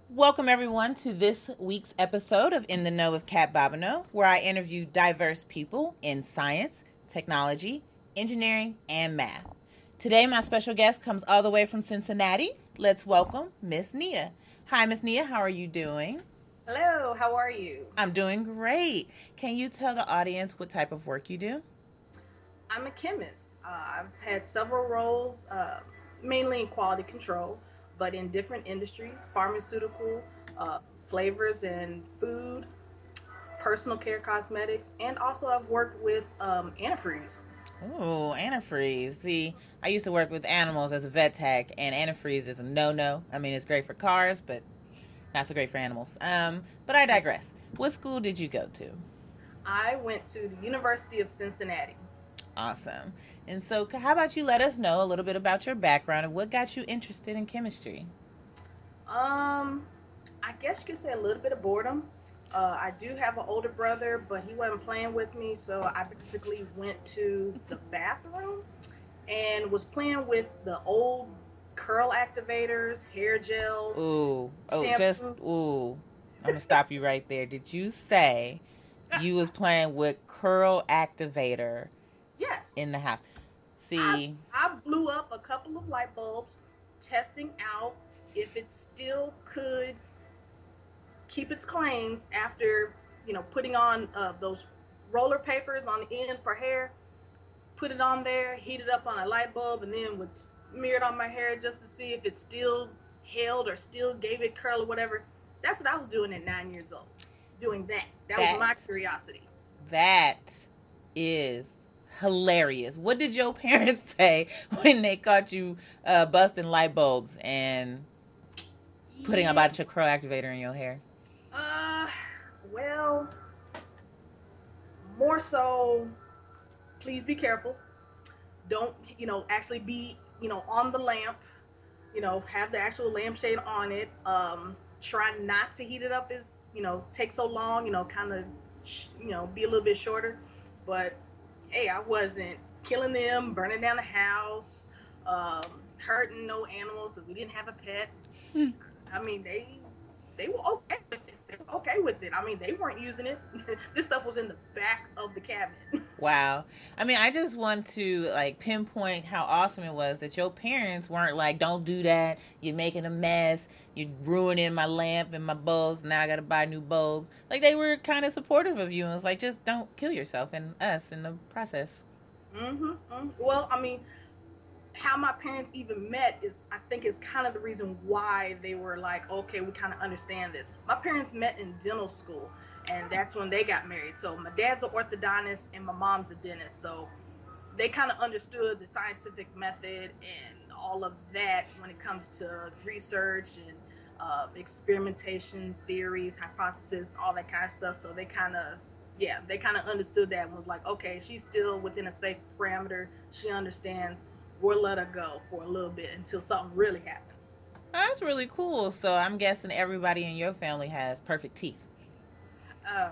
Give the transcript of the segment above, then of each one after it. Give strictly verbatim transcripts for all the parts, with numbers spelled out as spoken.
Welcome, everyone, to this week's episode of In the Know with Kat Bobineau, where I interview diverse people in science, technology, engineering, and math. Today, my special guest comes all the way from Cincinnati. Let's welcome Miss Nia. Hi, Miss Nia. How are you doing? Hello, how are you? I'm doing great. Can you tell the audience what type of work you do? I'm a chemist. Uh, I've had several roles, uh, mainly in quality control, but in different industries pharmaceutical, uh, flavors and food, personal care cosmetics, and also I've worked with um, antifreeze. Oh, antifreeze. See, I used to work with animals as a vet tech, and antifreeze is a no-no. I mean, it's great for cars, but not so great for animals. Um, but I digress. What school did you go to? I went to the University of Cincinnati. Awesome. And so, how about you let us know a little bit about your background and what got you interested in chemistry? Um, I guess you could say a little bit of boredom. Uh, I do have an older brother, but he wasn't playing with me, so I basically went to the bathroom and was playing with the old curl activators, hair gels, Ooh, oh, just shampoo. ooh. I'm gonna stop you right there. Did you say you was playing with curl activator Yes, in the house? I See, I blew up a couple of light bulbs, testing out if it still could keep its claims after you know putting on uh, those roller papers on the end for hair. Put it on there, heat it up on a light bulb, and then would smear it on my hair just to see if it still held or still gave it curl or whatever. That's what I was doing at nine years old. Doing that. That was my that curiosity. that is hilarious. What did your parents say when they caught you uh, busting light bulbs and putting a Yeah. bunch of curl activator in your hair? Uh. Well, more so. Please be careful. Don't you know actually be you know on the lamp. You know have the actual lampshade on it. Um. Try not to heat it up as you know take so long. You know, kind of you know be a little bit shorter. But hey, I wasn't killing them, burning down the house, um, hurting no animals because we didn't have a pet. I mean, they they were okay with it. They were okay with it. I mean, they weren't using it. This stuff was in the back of the cabinet. Wow. I mean, I just want to like pinpoint how awesome it was that your parents weren't like, "Don't do that. You're making a mess. You're ruining my lamp and my bulbs. Now I got to buy new bulbs." Like they were kind of supportive of you and was like, "Just don't kill yourself and us in the process." Mm-hmm, mm-hmm. Well, I mean, how my parents even met is, I think, is kind of the reason why they were like, okay, we kind of understand this. My parents met in dental school, and that's when they got married. So my dad's an orthodontist, and my mom's a dentist. So they kind of understood the scientific method and all of that when it comes to research and uh, experimentation theories, hypotheses, all that kind of stuff. So they kind of, yeah, they kind of understood that and was like, okay, she's still within a safe parameter. She understands. We'll let her go for a little bit until something really happens. That's really cool. So I'm guessing everybody in your family has perfect teeth. Um,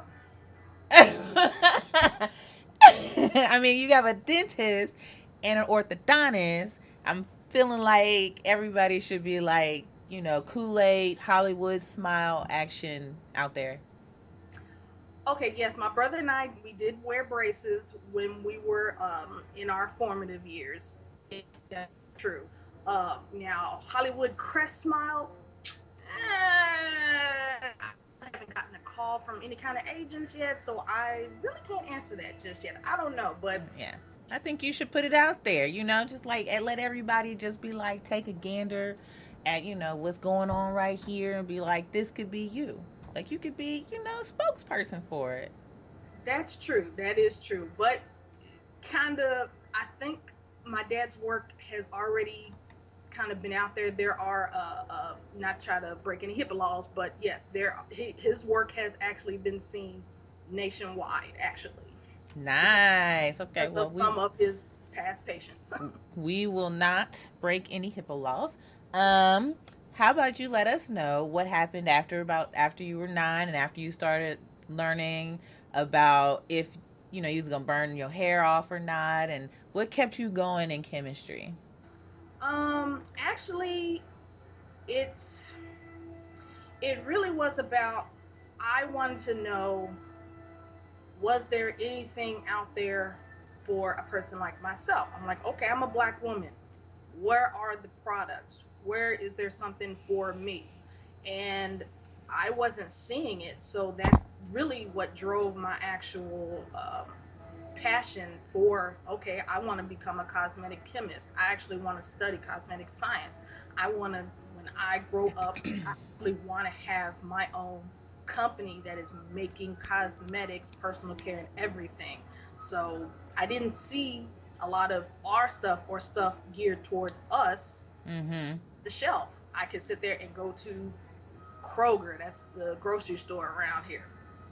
I mean, you have a dentist and an orthodontist. I'm feeling like everybody should be like, you know, Kool Aid, Hollywood smile action out there. okay, yes, my brother and I, we did wear braces when we were um, in our formative years. That's true. Uh, now, Hollywood Crest Smile, uh, I haven't gotten a call from any kind of agents yet, so I really can't answer that just yet. I don't know, but Yeah. I think you should put it out there, you know, just like and let everybody just be like, take a gander at, you know, what's going on right here and be like, this could be you. Like, you could be, you know, a spokesperson for it. that's true. That is true. But kind of, I think my dad's work has already kind of been out there. There are, uh, uh, not try to break any HIPAA laws, but yes, there his work has actually been seen nationwide, actually, Nice. Okay, because well, of we some of his past patients. we will not break any HIPAA laws. Um, how about you let us know what happened after about after you were nine and after you started learning about if you know you was gonna burn your hair off or not, and what kept you going in chemistry? Um, actually, it's it really was about, I wanted to know, was there anything out there for a person like myself? I'm like, okay, I'm a black woman. Where are the products? Where is there something for me? And I wasn't seeing it. So that's really what drove my actual um, passion for, okay, I want to become a cosmetic chemist. I actually want to study cosmetic science. I want to, when I grow up, I actually want to have my own company that is making cosmetics, personal care, and everything. So I didn't see a lot of our stuff or stuff geared towards us. Mm-hmm. The shelf. I could sit there and go to Kroger, that's the grocery store around here.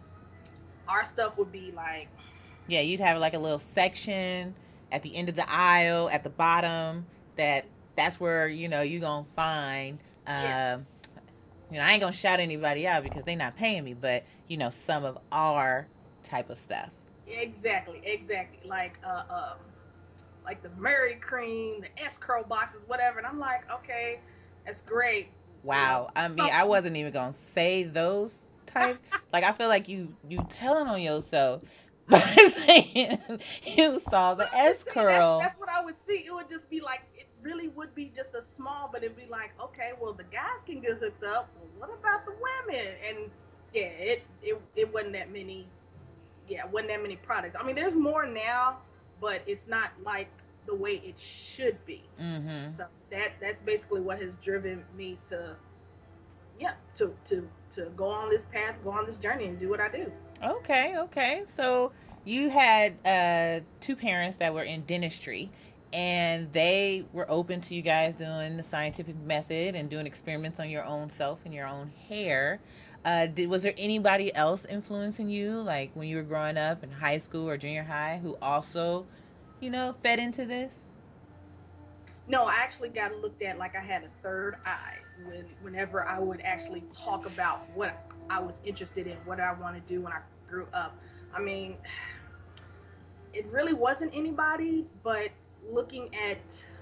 Our stuff would be like, yeah, you'd have like a little section at the end of the aisle at the bottom that that's where, you know, you're gonna find um yes. you know, I ain't gonna shout anybody out because they're not paying me, but you know, some of our type of stuff. Exactly, exactly. Like uh um like the Murray cream, the S curl boxes, whatever. And I'm like, okay, that's great. Wow. You know, I mean, I wasn't even gonna say those types. Like, I feel like you you telling on yourself by saying you saw the S curl. That's, that's what I would see. It would just be like, it really would be just a small, but it'd be like, okay, well, the guys can get hooked up. Well, what about the women? And yeah, it it it wasn't that many. Yeah, wasn't that many products. I mean, there's more now, but it's not like the way it should be. Mm-hmm. So that that's basically what has driven me to, yeah, to to to go on this path, go on this journey, and do what I do. Okay, okay. So you had uh, two parents that were in dentistry, and they were open to you guys doing the scientific method and doing experiments on your own self and your own hair. Uh, did, was there anybody else influencing you, like when you were growing up in high school or junior high, who also, you know, fed into this? No, I actually got looked at like I had a third eye when whenever I would actually talk about what I was interested in, what I want to do when I grew up. I mean, it really wasn't anybody, but looking at,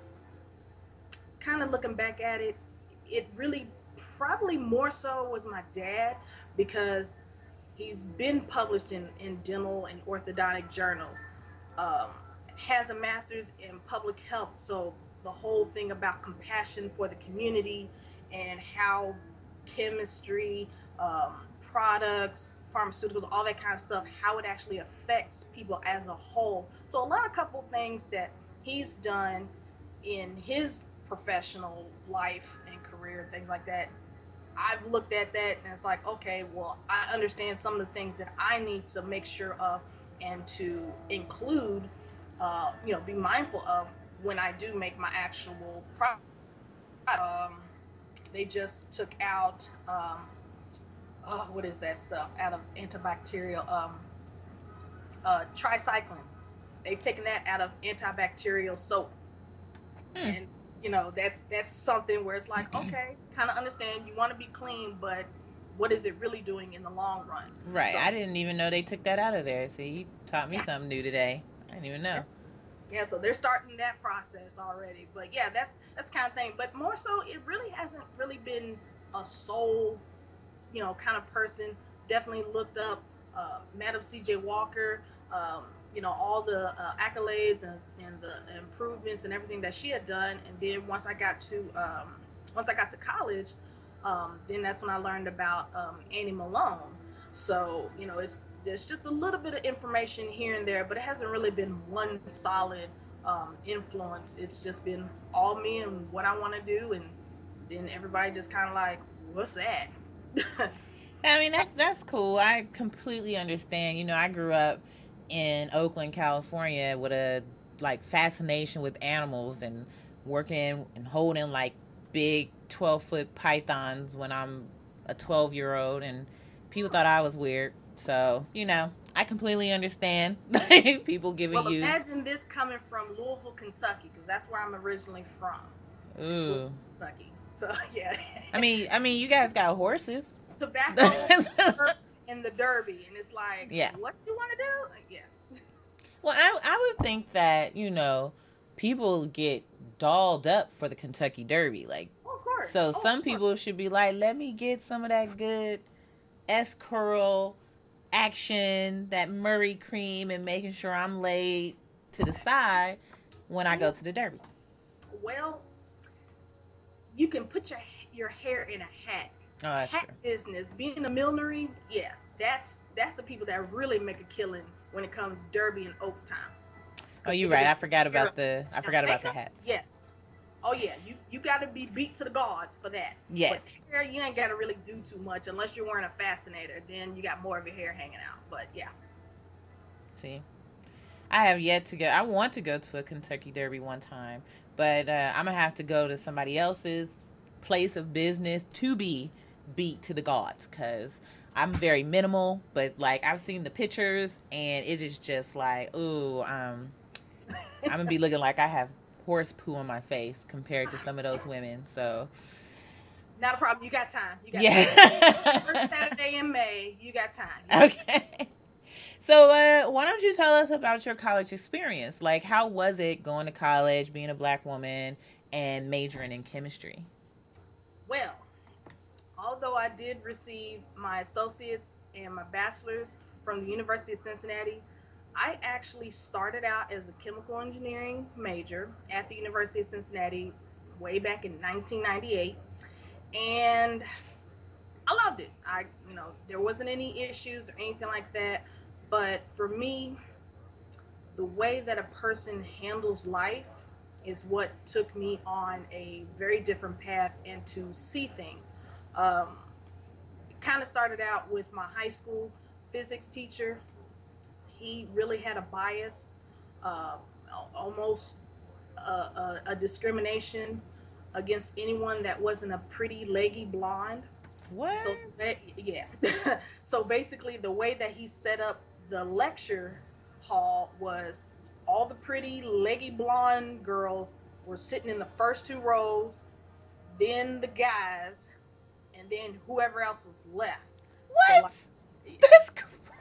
kind of looking back at it, it really probably more so was my dad, because he's been published in, in dental and orthodontic journals, um, has a master's in public health. So the whole thing about compassion for the community and how chemistry, um, products, pharmaceuticals, all that kind of stuff, how it actually affects people as a whole. So a lot of couple things that he's done in his professional life and career, things like that, I've looked at that and it's like, okay, well, I understand some of the things that I need to make sure of and to include, uh, you know, be mindful of when I do make my actual product. Um, they just took out, um, oh, what is that stuff out of antibacterial, um, uh, tricycline. They've taken that out of antibacterial soap. Hmm. And you know, that's that's something where it's like, okay, kind of understand you want to be clean, but what is it really doing in the long run? Right. So, I didn't even know they took that out of there. See, you taught me something new today. I didn't even know. Yeah, so they're starting that process already. But yeah, that's that's the kind of thing. But more so, it really hasn't really been a soul, you know, kind of person. Definitely looked up uh, Madam C J Walker, um, you know, all the uh, accolades and, and the improvements and everything that she had done. And then once I got to um, once I got to college, um, then that's when I learned about um, Annie Malone. So, you know, it's there's just a little bit of information here and there, but it hasn't really been one solid um, influence. It's just been all me and what I want to do, and then everybody just kind of like, what's that? I mean, that's that's cool. I completely understand. You know, I grew up in Oakland, California, with a like fascination with animals and working and holding like big twelve foot pythons when I'm a twelve year old, and people thought I was weird. So, you know, I completely understand people giving well, you. Well, imagine this coming from Louisville, Kentucky, because that's where I'm originally from. Ooh, Kentucky. So yeah. I mean, I mean, you guys got horses. Tobacco and the Derby, and it's like, yeah, what do you want to do? Like, yeah. Well, I I would think that, you know, people get dolled up for the Kentucky Derby, like, well, of course. course. So Oh, some of course. people should be like, let me get some of that good S curl action, that Murray cream, and making sure I'm laid to the side when I go to the Derby. Well, you can put your your hair in a hat. Oh, that's hat true. business, being a millinery, yeah, that's that's the people that really make a killing when it comes Derby and Oaks time. Oh, you're right. I forgot about the I forgot about the Makeup, hats. yes. Oh yeah, you you got to be beat to the gods for that. Yes. But hair, you ain't got to really do too much unless you're wearing a fascinator. Then you got more of your hair hanging out. But yeah. See, I have yet to go. I want to go to a Kentucky Derby one time, but uh, I'm gonna have to go to somebody else's place of business to be beat to the gods, because I'm very minimal. But like, I've seen the pictures, and it is just like, ooh, um, I'm gonna be looking like I have horse poo on my face compared to some of those women. So not a problem. You got time. You got yeah. time. First Saturday in May, you got time. You got okay. Time. So uh, why don't you tell us about your college experience? Like, how was it going to college, being a Black woman, and majoring in chemistry? Well, although I did receive my associates and my bachelor's from the University of Cincinnati, I actually started out as a chemical engineering major at the University of Cincinnati way back in nineteen ninety-eight, and I loved it. I, you know, there wasn't any issues or anything like that, but for me, the way that a person handles life is what took me on a very different path and to see things. Um, it kind of started out with my high school physics teacher. He really had a bias, uh, almost a, a, a discrimination against anyone that wasn't a pretty leggy blonde. What? So yeah. So basically, the way that he set up the lecture hall was all the pretty leggy blonde girls were sitting in the first two rows, then the guys, and then whoever else was left. What? So like, that's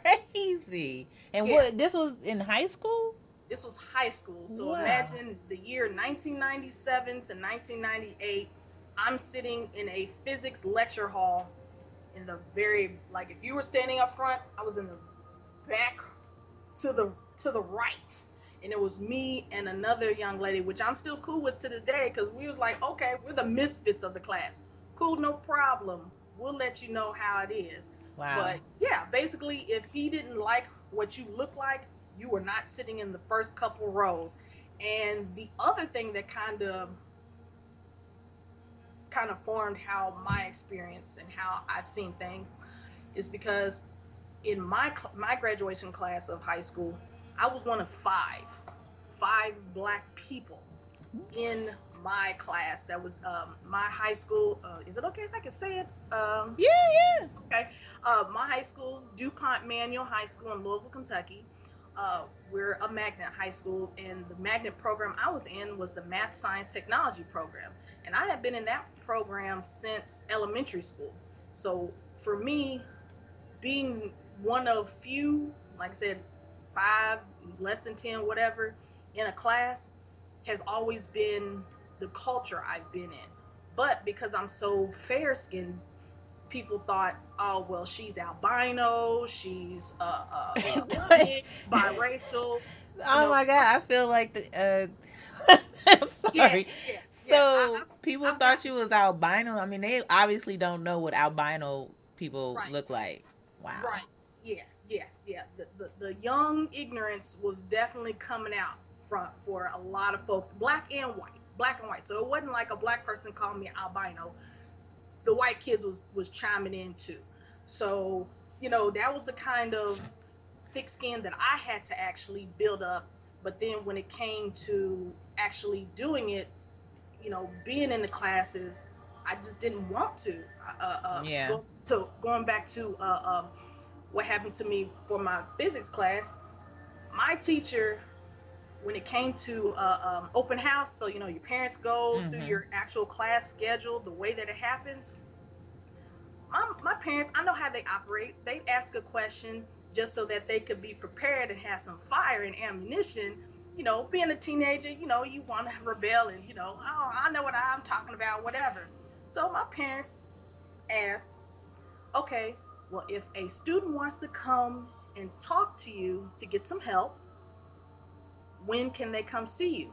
crazy. And yeah. What? This was in high school? This was high school. So wow. Imagine the year nineteen ninety-seven to nineteen ninety-eight. I'm sitting in a physics lecture hall in the very, like, if you were standing up front, I was in the back to the to the right. And it was me and another young lady, which I'm still cool with to this day, because we was like, okay, we're the misfits of the class. Cool, no problem. We'll let you know how it is. Wow. But yeah, basically, if he didn't like what you look like, you were not sitting in the first couple rows. And the other thing that kind of kind of formed how my experience and how I've seen things is because in my my graduation class of high school, I was one of five, five Black people in my class. That was um, my high school. Uh, is it okay if I can say it? Um, yeah, yeah. Okay. Uh, my high school's DuPont Manual High School in Louisville, Kentucky. Uh, we're a magnet high school, and the magnet program I was in was the Math, Science, Technology program. And I had been in that program since elementary school. So for me, being one of few, like I said, five, less than ten, whatever, in a class has always been the culture I've been in. But because I'm so fair-skinned, people thought, oh, well, she's albino, she's uh, uh, biracial. Oh know. My God, I feel like the... Uh... Sorry. Yeah, yeah, so yeah. I, I, people I, thought you was albino. I mean, they obviously don't know what albino people right. look like. Wow. Right. Yeah. Yeah. Yeah. The, the the young ignorance was definitely coming out front for a lot of folks, Black and white, Black and white. So it wasn't like a Black person called me albino. The white kids was was chiming in too. So you know that was the kind of thick skin that I had to actually build up. But then when it came to actually doing it, you know, being in the classes, I just didn't want to. Uh, uh, yeah. Go, to going back to uh, uh, what happened to me for my physics class, my teacher, when it came to uh, um, open house, so, you know, your parents go mm-hmm. through your actual class schedule, the way that it happens, my, my parents, I know how they operate. They ask a question just so that they could be prepared and have some fire and ammunition. You know, being a teenager, you know, you want to rebel and, you know, oh, I know what I'm talking about, whatever. So my parents asked, okay, well, if a student wants to come and talk to you to get some help, when can they come see you?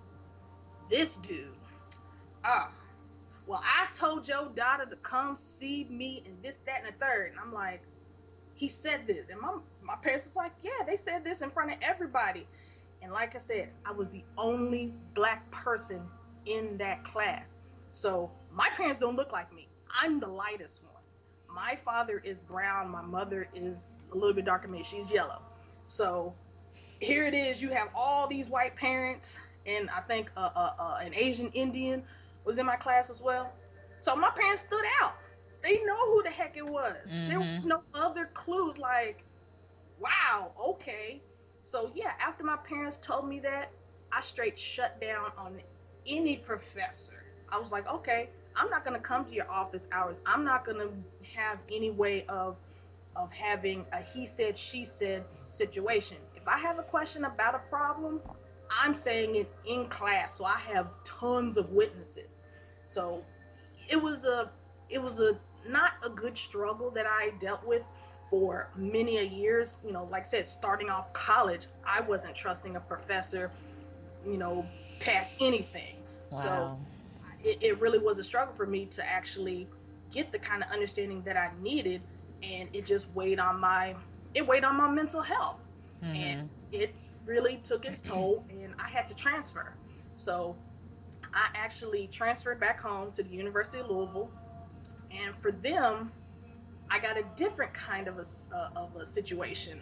This dude, ah, well, I told your daughter to come see me and this, that, and the third. And I'm like, he said this. And my, my parents was like, yeah, they said this in front of everybody. And like I said, I was the only black person in that class. So my parents don't look like me. I'm the lightest one. My father is brown. My mother is a little bit darker than me. She's yellow. So here it is. You have all these white parents. And I think uh, uh, uh, an Asian Indian was in my class as well. So my parents stood out. They know who the heck it was. Mm-hmm. There was no other clues like, wow, okay. So yeah, after my parents told me that, I straight shut down on any professor. I was like, okay, I'm not gonna come to your office hours. I'm not gonna have any way of of having a he said, she said situation. If I have a question about a problem, I'm saying it in class. So I have tons of witnesses. So it was a it was a not a good struggle that I dealt with for many a years. You know, like I said, starting off college, I wasn't trusting a professor, you know, past anything. Wow. So it, it really was a struggle for me to actually get the kind of understanding that I needed, and it just weighed on my it weighed on my mental health. Mm-hmm. And it really took its toll, and I had to transfer. So I actually transferred back home to the University of Louisville, and for them, I got a different kind of a uh, of a situation.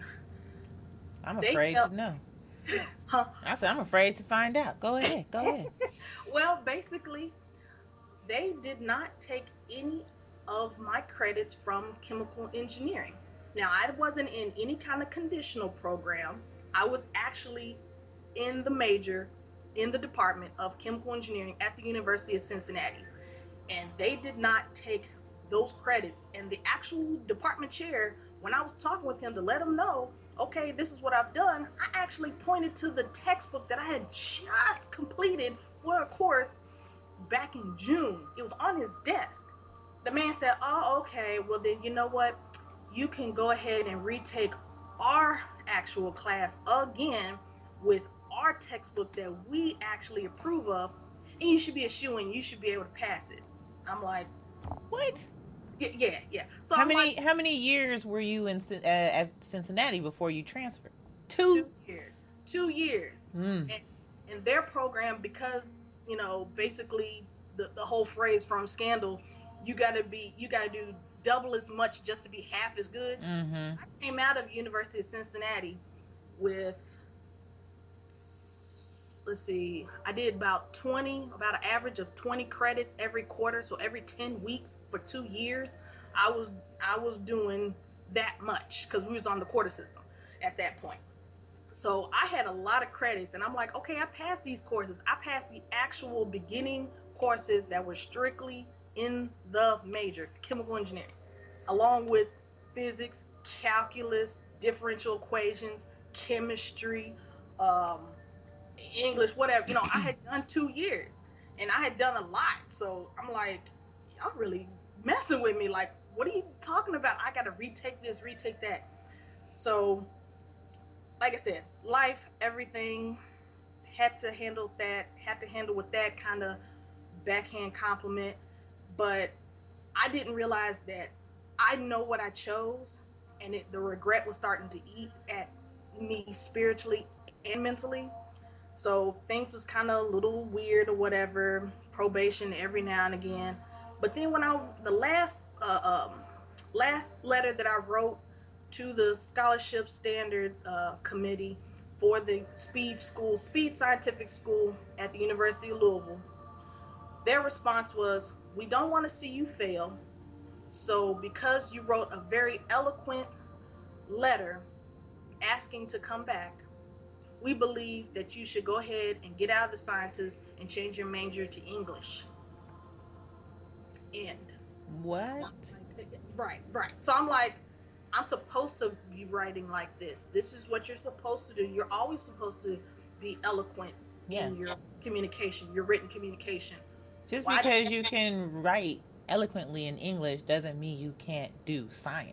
I'm afraid felt, to know. Huh? I said I'm afraid to find out. Go ahead. Go ahead. Well, basically, they did not take any of my credits from chemical engineering. Now, I wasn't in any kind of conditional program. I was actually in the major, in the department of chemical engineering at the University of Cincinnati. And they did not take those credits. And the actual department chair, when I was talking with him to let him know, okay, this is what I've done, I actually pointed to the textbook that I had just completed for a course back in June. It was on his desk. The man said, oh, okay, well then you know what? You can go ahead and retake our actual class again with our textbook that we actually approve of, and you should be a shoo-in. You should be able to pass it. I'm like, what? Yeah, yeah. yeah. So how I'm many like, how many years were you in uh, at Cincinnati before you transferred? Two. Two years. Two years. Mm. And in their program, because you know, basically the the whole phrase from Scandal, you gotta be, you gotta do double as much just to be half as good. Mm-hmm. I came out of University of Cincinnati with, let's see, I did about twenty, about an average of twenty credits every quarter. So every ten weeks for two years, I was I was doing that much because we was on the quarter system at that point. So I had a lot of credits, and I'm like, okay, I passed these courses. I passed the actual beginning courses that were strictly in the major, chemical engineering, along with physics, calculus, differential equations, chemistry, um, English, whatever. You know, I had done two years, and I had done a lot. So I'm like, y'all really messing with me. Like, what are you talking about? I got to retake this, retake that. So, like I said, life, everything, had to handle that, had to handle with that kind of backhand compliment. But I didn't realize that I know what I chose, and it, the regret was starting to eat at me spiritually and mentally. So things was kind of a little weird or whatever, probation every now and again. But then when I, the last, uh, um, last letter that I wrote to the scholarship standard uh, committee for the Speed School, Speed Scientific School at the University of Louisville, their response was, we don't want to see you fail. So because you wrote a very eloquent letter asking to come back, we believe that you should go ahead and get out of the sciences and change your major to English. End. What? Right, right. So I'm like, I'm supposed to be writing like this. This is what you're supposed to do. You're always supposed to be eloquent yeah. in your communication, your written communication. Just Why? because you can write eloquently in English doesn't mean you can't do science.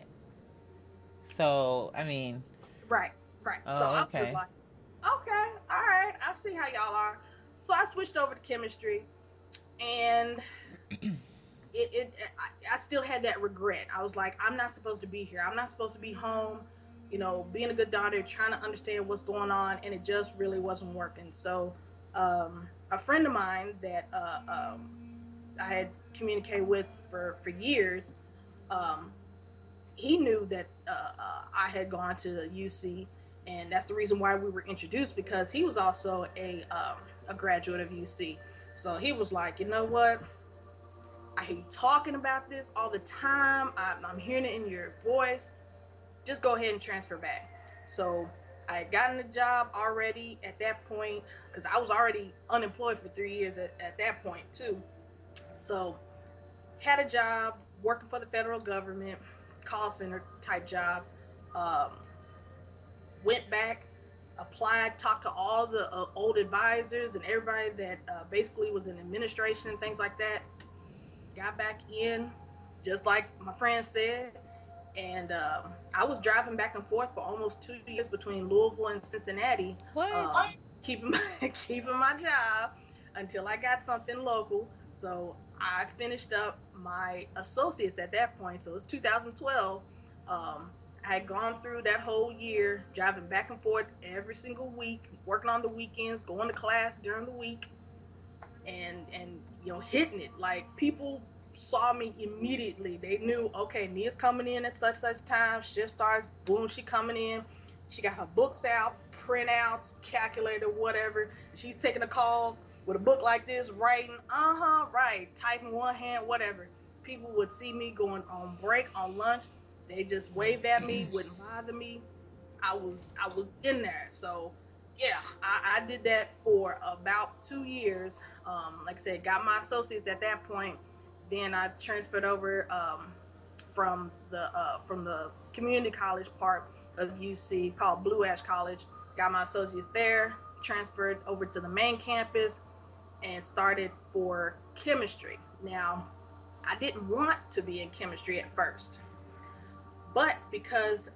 So, I mean, Right, right. So oh, I was just okay. like, okay, all right, I see how y'all are. So I switched over to chemistry, and it, it I, I still had that regret. I was like, I'm not supposed to be here. I'm not supposed to be home, you know, being a good daughter, trying to understand what's going on, and it just really wasn't working. So, um, a friend of mine that uh, um, I had communicated with for for years, um, he knew that uh, uh, I had gone to U C, and that's the reason why we were introduced, because he was also a um, a graduate of U C. So he was like, you know what? I hear you talking about this all the time. I, I'm hearing it in your voice. Just go ahead and transfer back. So I had gotten a job already at that point, because I was already unemployed for three years at, at that point too. So had a job working for the federal government, call center type job. Um, went back, applied, talked to all the uh, old advisors and everybody that uh, basically was in administration and things like that. Got back in, just like my friend said, and um, I was driving back and forth for almost two years between Louisville and Cincinnati, What? um, keeping my, keeping my job until I got something local. So I finished up my associates at that point. So it was two thousand twelve. Um, I had gone through that whole year, driving back and forth every single week, working on the weekends, going to class during the week, and and you know, hitting it. Like, people saw me immediately. They knew, okay, Nia's coming in at such such time. Shift starts, boom, she coming in. She got her books out, printouts, calculator, whatever. She's taking the calls with a book like this, writing, uh-huh, right, typing one hand, whatever. People would see me going on break, on lunch. They just waved at me, wouldn't bother me. I was I was in there. So yeah, I, I did that for about two years. Um, like I said, got my associates at that point. Then I transferred over um, from the uh, from the community college part of U C called Blue Ash College. Got my associates there. Transferred over to the main campus and started for chemistry. Now, I didn't want to be in chemistry at first, but because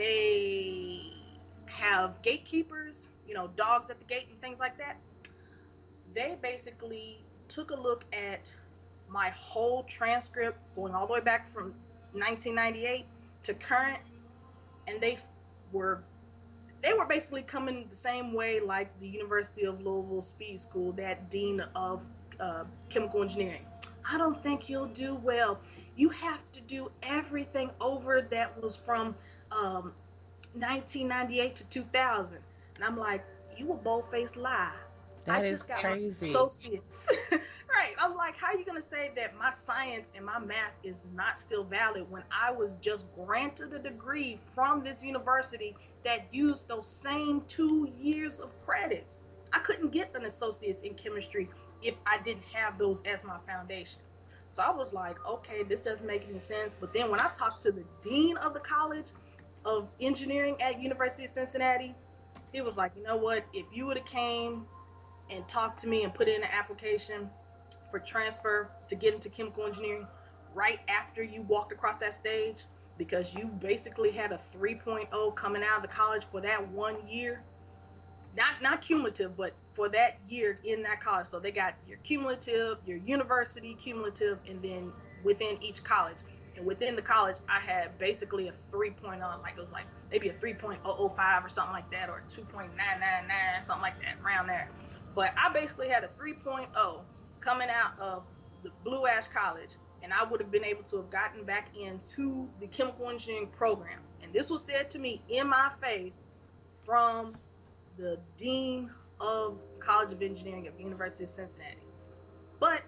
they have gatekeepers, you know, dogs at the gate and things like that, they basically took a look at my whole transcript going all the way back from nineteen ninety-eight to current, and they were they were basically coming the same way like the University of Louisville Speed School, that dean of uh, chemical engineering. I don't think you'll do well. You have to do everything over that was from um, nineteen ninety-eight to two thousand. And I'm like, you a bold-faced lie. I That is just got my crazy. associates. Right. I'm like, how are you going to say that my science and my math is not still valid when I was just granted a degree from this university that used those same two years of credits? I couldn't get an associate's in chemistry if I didn't have those as my foundation. So I was like, okay, this doesn't make any sense. But then when I talked to the dean of the College of Engineering at University of Cincinnati, he was like, you know what? If you would have came and talked to me and put in an application for transfer to get into chemical engineering right after you walked across that stage, because you basically had a 3.0 coming out of the college for that one year, not not cumulative, but for that year in that college. So they got your cumulative, your university cumulative, and then within each college. And within the college, I had basically a 3.0, like it was like maybe a three point oh oh five or something like that, or two point nine nine nine, something like that, around there. But I basically had a 3.0 coming out of the Blue Ash College, and I would have been able to have gotten back into the chemical engineering program. And this was said to me in my face from the dean of College of Engineering at the University of Cincinnati. But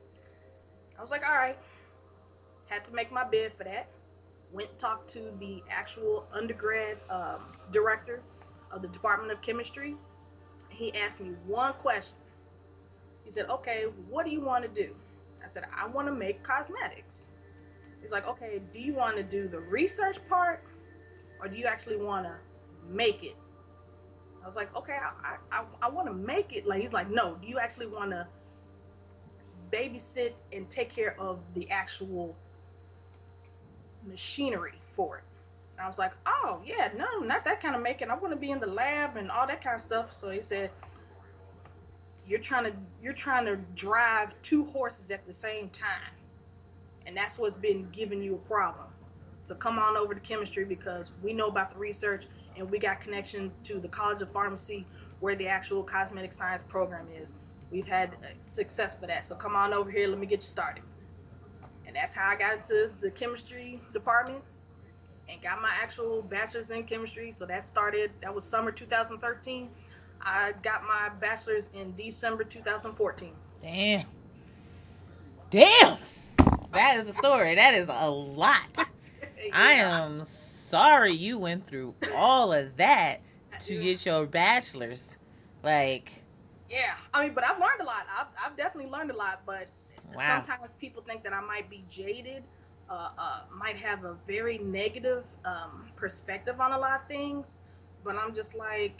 I was like, all right, had to make my bid for that. Went and talked to the actual undergrad um, director of the Department of Chemistry. He asked me one question. He said, okay, what do you want to do? I said, I want to make cosmetics. He's like, okay, do you want to do the research part, or do you actually want to make it? I was like, okay, I I, I want to make it. Like, he's like, no, do you actually want to babysit and take care of the actual machinery for it. And I was like, oh yeah, no, not that kind of making. I want to be in the lab and all that kind of stuff. So he said, you're trying to you're trying to drive two horses at the same time, and that's what's been giving you a problem. So come on over to chemistry, because we know about the research and we got connection to the College of Pharmacy where the actual cosmetic science program is. We've had success for that. So come on over here, let me get you started. And that's how I got into the chemistry department and got my actual bachelor's in chemistry. So that started, that was summer two thousand thirteen. I got my bachelor's in December two thousand fourteen. Damn. Damn. That is a story. That is a lot. Yeah. I am sorry you went through all of that to get your bachelor's. Like. Yeah. I mean, but I've learned a lot. I've, I've definitely learned a lot. But wow. Sometimes people think that I might be jaded, uh, uh, might have a very negative um, perspective on a lot of things. But I'm just like,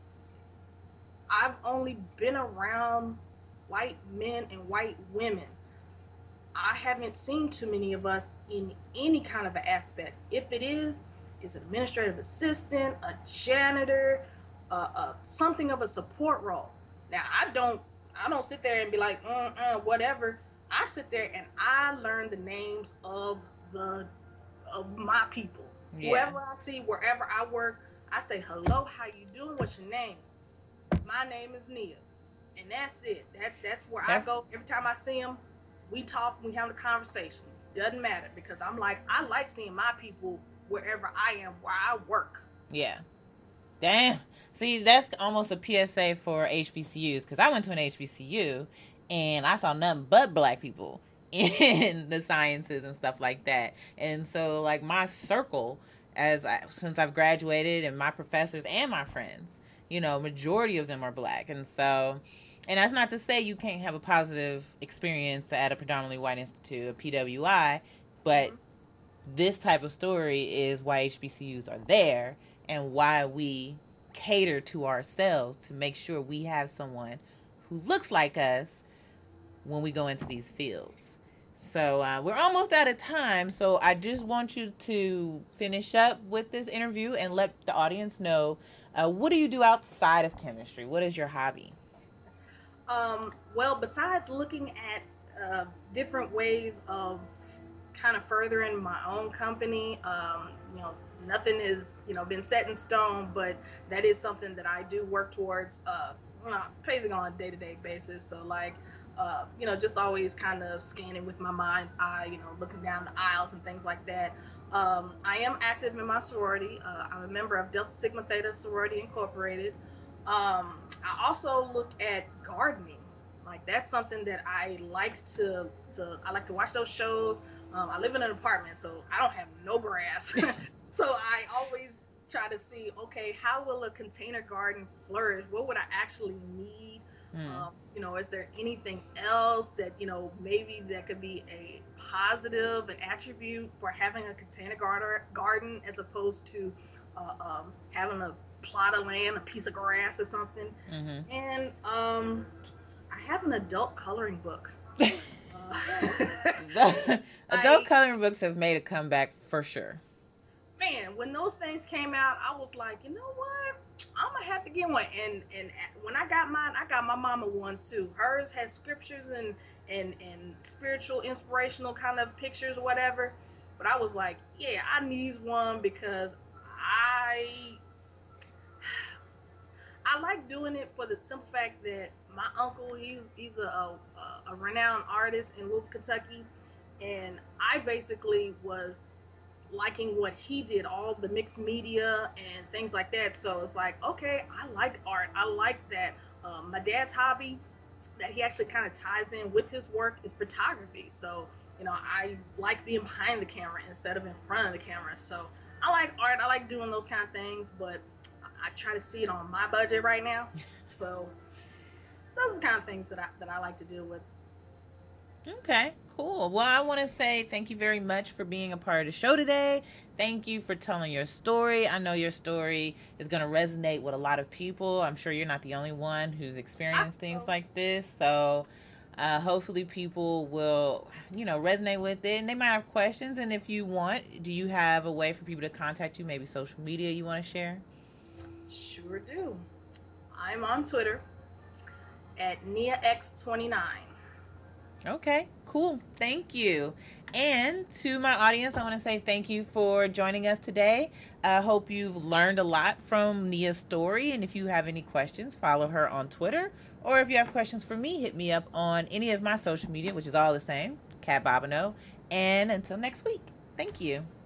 I've only been around white men and white women. I haven't seen too many of us in any kind of an aspect. If it is, it's an administrative assistant, a janitor, uh, uh, something of a support role. Now, I don't, I don't sit there and be like, uh, uh, whatever. I sit there and I learn the names of the, of my people. Yeah. Whoever I see, wherever I work, I say, hello, how you doing? What's your name? My name is Nia, and that's it. That that's where that's, I go every time I see him. We talk, we have a conversation. Doesn't matter, because I'm like, I like seeing my people wherever I am, where I work. Yeah. Damn. See, that's almost a P S A for H B C Us, because I went to an H B C U and I saw nothing but black people in the sciences and stuff like that. And so, like, my circle, as I, since I've graduated, and my professors and my friends, you know, majority of them are black. And so, and that's not to say you can't have a positive experience at a predominantly white institute, a P W I, but mm-hmm. this type of story is why H B C Us are there and why we cater to ourselves to make sure we have someone who looks like us when we go into these fields. So uh, we're almost out of time, so I just want you to finish up with this interview and let the audience know, uh, what do you do outside of chemistry? What is your hobby? Um, well, besides looking at uh, different ways of kind of furthering my own company, um, you know, nothing has, you know, been set in stone, but that is something that I do work towards, uh, you know, basically on a day-to-day basis. So like, uh, you know, just always kind of scanning with my mind's eye, you know, looking down the aisles and things like that. Um, I am active in my sorority. Uh, I'm a member of Delta Sigma Theta Sorority Incorporated. Um, I also look at gardening. Like, that's something that I like to, to I like to watch those shows. Um, I live in an apartment, so I don't have no grass. So I always try to see, okay, how will a container garden flourish? What would I actually need? Mm. Um, you know, is there anything else that, you know, maybe that could be a positive, an attribute for having a container gar- garden as opposed to uh, um, having a plot of land, a piece of grass or something. Mm-hmm. And um, I have an adult coloring book. uh, adult I, coloring books have made a comeback for sure. Man, when those things came out, I was like, you know what? I'm gonna have to get one. And and when I got mine, I got my mama one too. Hers has scriptures and and and spiritual, inspirational kind of pictures or whatever. But I was like, yeah, I need one because I I like doing it for the simple fact that my uncle, he's he's a a, a renowned artist in Louisville, Kentucky, and I basically was liking what he did, all the mixed media and things like that. So it's like, okay, I like art. I like that. Um, my dad's hobby that he actually kind of ties in with his work is photography. So, you know, I like being behind the camera instead of in front of the camera. So I like art. I like doing those kind of things, but I try to see it on my budget right now. So those are the kind of things that I, that I like to deal with. Okay, cool. Well, I want to say thank you very much for being a part of the show today. Thank you for telling your story. I know your story is going to resonate with a lot of people. I'm sure you're not the only one who's experienced things like this. So Uh, hopefully, people will, you know, resonate with it, and they might have questions. And if you want, do you have a way for people to contact you? Maybe social media you want to share? Sure do. I'm on Twitter at Nia X twenty-nine. Okay, cool. Thank you. And to my audience, I want to say thank you for joining us today. I hope you've learned a lot from Nia's story. And if you have any questions, follow her on Twitter. Or if you have questions for me, hit me up on any of my social media, which is all the same, Kat Bobineau. And until next week, thank you.